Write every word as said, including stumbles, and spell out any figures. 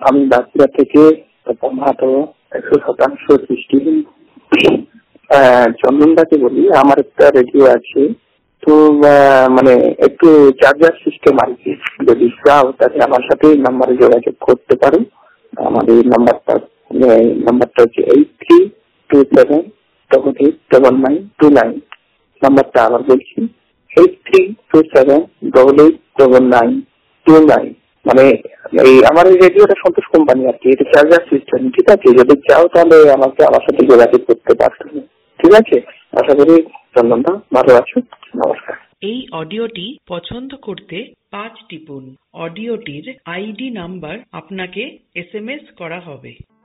আমি বাঁকুড়া থেকে মাত্র একশো শতাংশ সৃষ্টিহীন চন্দনদাকে বলি। আমার একটা রেডিও আছে, তো মানে একটু চার্জার সিস্টেম আর কি, যদি চাও তাহলে আমার সাথে এই নাম্বারে যোগাযোগ করতে পারো। আমাদের নাম্বারটা নাম্বারটা হচ্ছে eight three two seven double eight double nine two nine. নাম্বারটা আবার বলছি, eight three two seven double eight double nine two nine. মানে এই আমার এই রেডিওটা সন্তোষ কোম্পানি আর কি, এটা চার্জার সিস্টেম। ঠিক আছে, যদি চাও তাহলে আমাকে আমার সাথে যোগাযোগ করতে পারছো। ঠিক আছে, আশা করি চন্দনদা ভালো আছো। নমস্কার। এই অডিওটি পছন্দ করতে পাঁচ টিপুন। অডিওটির আইডি নাম্বার আপনাকে এস এম এস করা হবে।